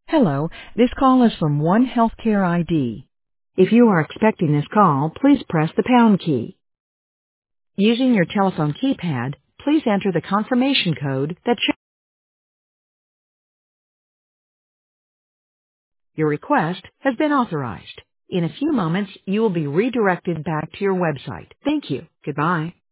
Hello, this call is from One Healthcare ID. If you are expecting this call, please press the pound key. Using your telephone keypad, please enter the confirmation code that shows your request has been authorized. In a few moments, you will be redirected back to your website. Thank you. Goodbye.